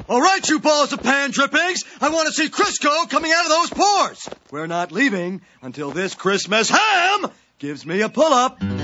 All right, you balls of pan drippings. I want to see Crisco coming out of those pores. We're not leaving until this Christmas ham gives me a pull-up.